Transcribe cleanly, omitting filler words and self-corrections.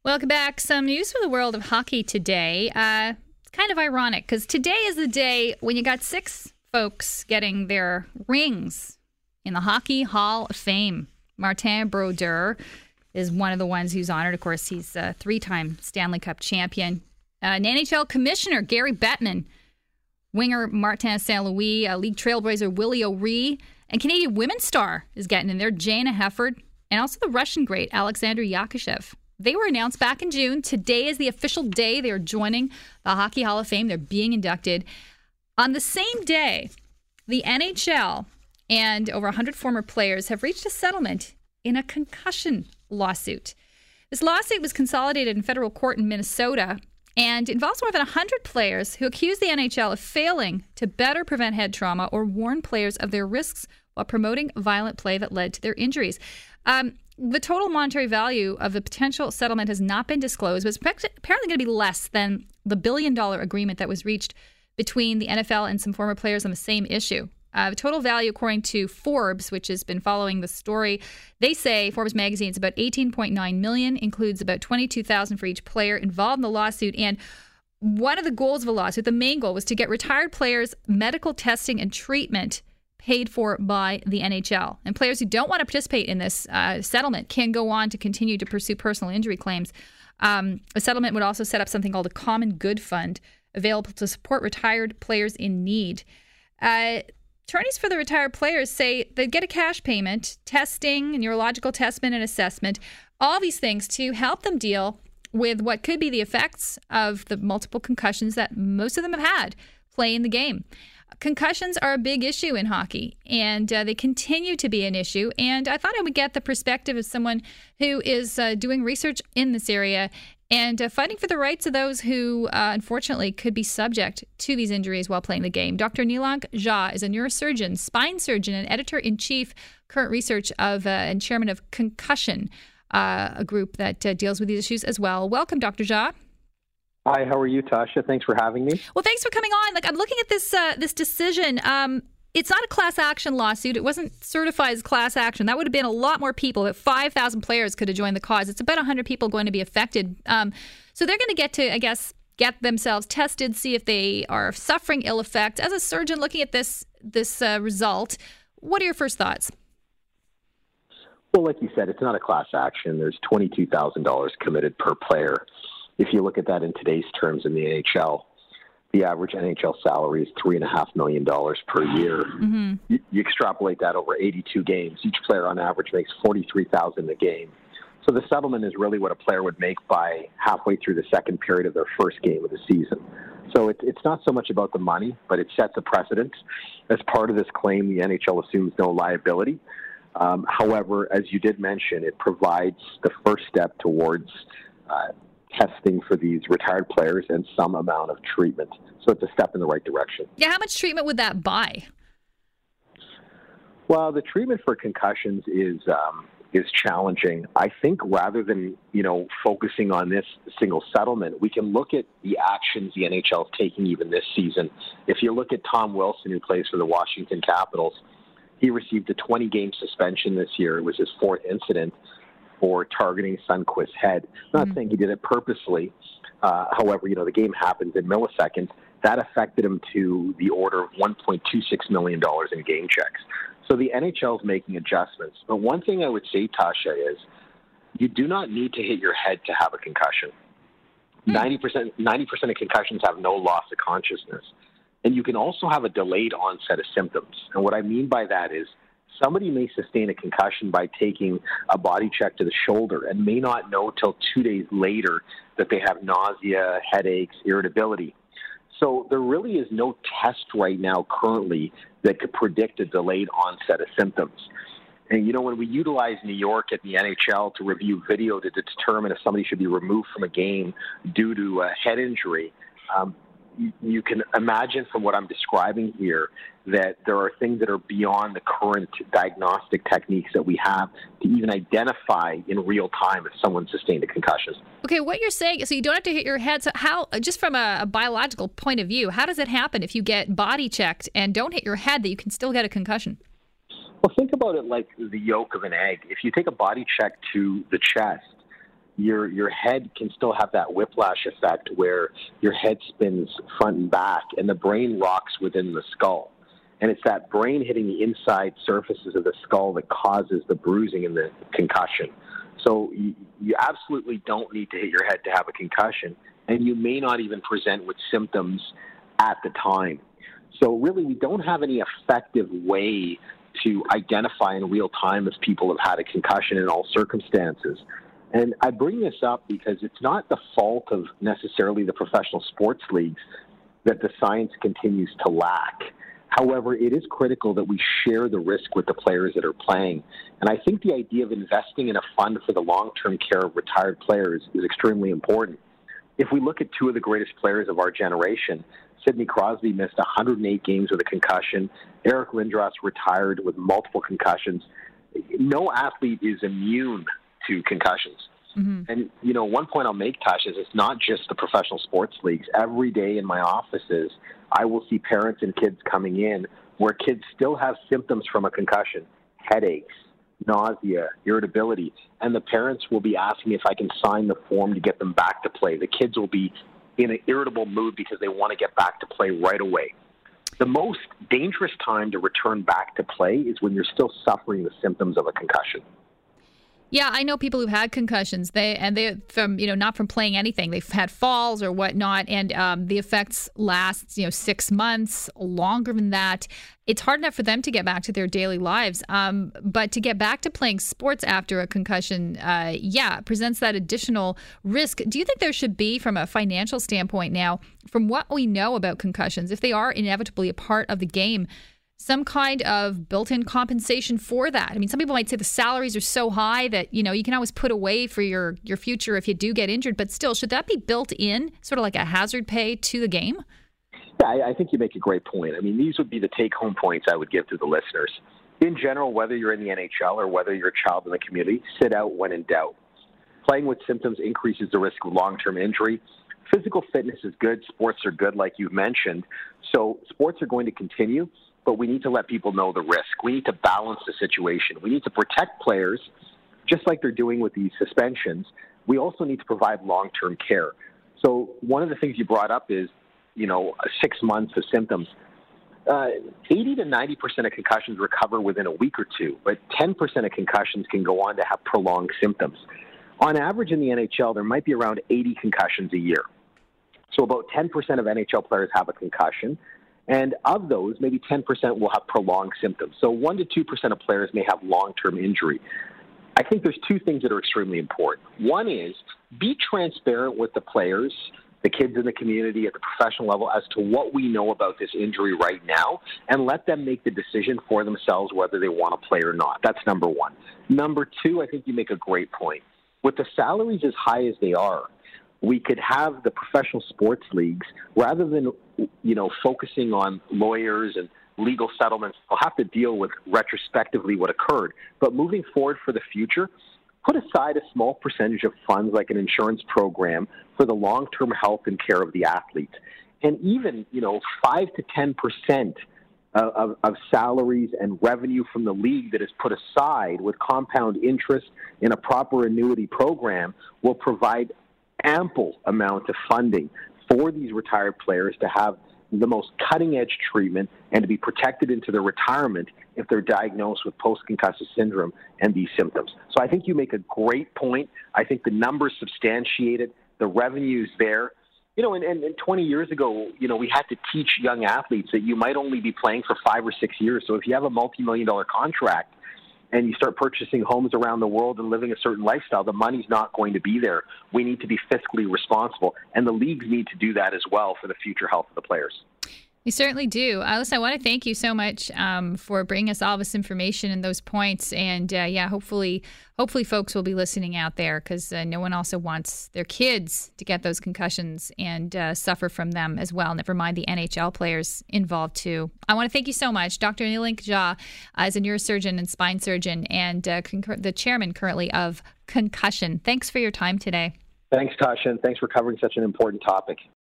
Welcome back. Some news from the world of hockey today. It's kind of ironic because today is the day when you got 6 folks getting their rings in the Hockey Hall of Fame. Martin Brodeur is one of the ones who's honored. Of course, he's a 3-time Stanley Cup champion. An NHL commissioner, Gary Bettman, winger Martin St. Louis, league trailblazer Willie O'Ree, and Canadian women's star is getting in there, Jana Hefford, and also the Russian great Alexander Yakushev. They were announced back in June. Today is the official day they are joining the Hockey Hall of Fame. They're being inducted. On the same day, the NHL and over 100 former players have reached a settlement in a concussion lawsuit. This lawsuit was consolidated in federal court in Minnesota and involves more than 100 players who accuse the NHL of failing to better prevent head trauma or warn players of their risks while promoting violent play that led to their injuries. The total monetary value of the potential settlement has not been disclosed, but it's apparently going to be less than the $1 billion agreement that was reached between the NFL and some former players on the same issue. The total value, according to Forbes, which has been following the story, they say Forbes magazine is about $18.9 million, includes about $22,000 for each player involved in the lawsuit. And one of the goals of the lawsuit, the main goal, was to get retired players medical testing and treatment paid for by the NHL. And players who don't want to participate in this settlement can go on to continue to pursue personal injury claims. A settlement would also set up something called a Common Good Fund, available to support retired players in need. Attorneys for the retired players say they get a cash payment, testing, neurological testament and assessment, all these things to help them deal with what could be the effects of the multiple concussions that most of them have had playing the game. Concussions are a big issue in hockey, and they continue to be an issue. And I thought I would get the perspective of someone who is doing research in this area and fighting for the rights of those who, unfortunately, could be subject to these injuries while playing the game. Dr. Nilank Jha is a neurosurgeon, spine surgeon, and editor-in-chief, current research of and chairman of Concussion, a group that deals with these issues as well. Welcome, Dr. Jha. Hi, how are you, Tasha? Thanks for having me. Well, thanks for coming on. I'm looking at this decision. It's not a class action lawsuit. It wasn't certified as class action. That would have been a lot more people. That 5,000 players could have joined the cause. It's about 100 people going to be affected. So they're going to get to, I guess, get themselves tested, see if they are suffering ill effects. As a surgeon looking at this result, what are your first thoughts? Well, like you said, it's not a class action. There's $22,000 committed per player. If you look at that in today's terms in the NHL, the average NHL salary is $3.5 million per year. Mm-hmm. You extrapolate that over 82 games. Each player on average makes $43,000 a game. So the settlement is really what a player would make by halfway through the second period of their first game of the season. So it's not so much about the money, but it sets a precedent. As part of this claim, the NHL assumes no liability. However, as you did mention, it provides the first step towards testing for these retired players and some amount of treatment. So it's a step in the right direction. Yeah, how much treatment would that buy? Well, the treatment for concussions is challenging. I think rather than, focusing on this single settlement, we can look at the actions the NHL is taking even this season. If you look at Tom Wilson, who plays for the Washington Capitals, he received a 20-game suspension this year. It was his 4th incident for targeting Sundqvist's head. I'm not saying he did it purposely. However, the game happens in milliseconds. That affected him to the order of $1.26 million in game checks. So the NHL is making adjustments. But one thing I would say, Tasha, is you do not need to hit your head to have a concussion. 90% of concussions have no loss of consciousness. And you can also have a delayed onset of symptoms. And what I mean by that is somebody may sustain a concussion by taking a body check to the shoulder and may not know till 2 days later that they have nausea, headaches, irritability. So there really is no test right now currently that could predict a delayed onset of symptoms. And, when we utilize New York at the NHL to review video to determine if somebody should be removed from a game due to a head injury, you can imagine from what I'm describing here that there are things that are beyond the current diagnostic techniques that we have to even identify in real time if someone sustained a concussion. Okay, what you're saying, so you don't have to hit your head. So how, just from a biological point of view, how does it happen if you get body checked and don't hit your head that you can still get a concussion? Well, think about it like the yolk of an egg. If you take a body check to the chest, your head can still have that whiplash effect where your head spins front and back and the brain rocks within the skull. And it's that brain hitting the inside surfaces of the skull that causes the bruising and the concussion. So you absolutely don't need to hit your head to have a concussion, and you may not even present with symptoms at the time. So really, we don't have any effective way to identify in real time if people have had a concussion in all circumstances. And I bring this up because it's not the fault of necessarily the professional sports leagues that the science continues to lack. However, it is critical that we share the risk with the players that are playing. And I think the idea of investing in a fund for the long-term care of retired players is extremely important. If we look at two of the greatest players of our generation, Sidney Crosby missed 108 games with a concussion. Eric Lindros retired with multiple concussions. No athlete is immune to concussions. Mm-hmm. And, one point I'll make, Tasha, is it's not just the professional sports leagues. Every day in my offices, I will see parents and kids coming in where kids still have symptoms from a concussion, headaches, nausea, irritability, and the parents will be asking if I can sign the form to get them back to play. The kids will be in an irritable mood because they want to get back to play right away. The most dangerous time to return back to play is when you're still suffering the symptoms of a concussion. Yeah, I know people who've had concussions. They from not from playing anything. They've had falls or whatnot, and the effects last 6 months, longer than that. It's hard enough for them to get back to their daily lives, but to get back to playing sports after a concussion, presents that additional risk. Do you think there should be, from a financial standpoint now, from what we know about concussions, if they are inevitably a part of the game, some kind of built-in compensation for that? I mean, some people might say the salaries are so high that, you can always put away for your future if you do get injured. But still, should that be built in, sort of like a hazard pay to the game? Yeah, I think you make a great point. I mean, these would be the take-home points I would give to the listeners. In general, whether you're in the NHL or whether you're a child in the community, sit out when in doubt. Playing with symptoms increases the risk of long-term injury. Physical fitness is good. Sports are good, like you've mentioned. So sports are going to continue, but we need to let people know the risk. We need to balance the situation. We need to protect players, just like they're doing with these suspensions. We also need to provide long-term care. So one of the things you brought up is, 6 months of symptoms. 80 to 90% of concussions recover within a week or two, but 10% of concussions can go on to have prolonged symptoms. On average in the NHL, there might be around 80 concussions a year. So about 10% of NHL players have a concussion. And of those, maybe 10% will have prolonged symptoms. So 1 to 2% of players may have long-term injury. I think there's two things that are extremely important. One is be transparent with the players, the kids in the community at the professional level, as to what we know about this injury right now, and let them make the decision for themselves whether they want to play or not. That's number one. Number two, I think you make a great point. With the salaries as high as they are, we could have the professional sports leagues, rather than, focusing on lawyers and legal settlements, they'll have to deal with retrospectively what occurred. But moving forward for the future, put aside a small percentage of funds like an insurance program for the long-term health and care of the athletes. And even, 5 to 10% of salaries and revenue from the league that is put aside with compound interest in a proper annuity program will provide ample amount of funding for these retired players to have the most cutting-edge treatment and to be protected into their retirement if they're diagnosed with post-concussive syndrome and these symptoms. So I think you make a great point. I think the numbers substantiate it. The revenue's there. And 20 years ago, we had to teach young athletes that you might only be playing for 5 or 6 years. So if you have a multi-million-dollar contract and you start purchasing homes around the world and living a certain lifestyle, the money's not going to be there. We need to be fiscally responsible, and the leagues need to do that as well for the future health of the players. You certainly do. Listen, I want to thank you so much for bringing us all this information and those points. And hopefully folks will be listening out there, because no one also wants their kids to get those concussions and suffer from them as well. Never mind the NHL players involved too. I want to thank you so much. Dr. Nilink Jha is a neurosurgeon and spine surgeon and the chairman currently of Concussion. Thanks for your time today. Thanks, Tasha, and thanks for covering such an important topic.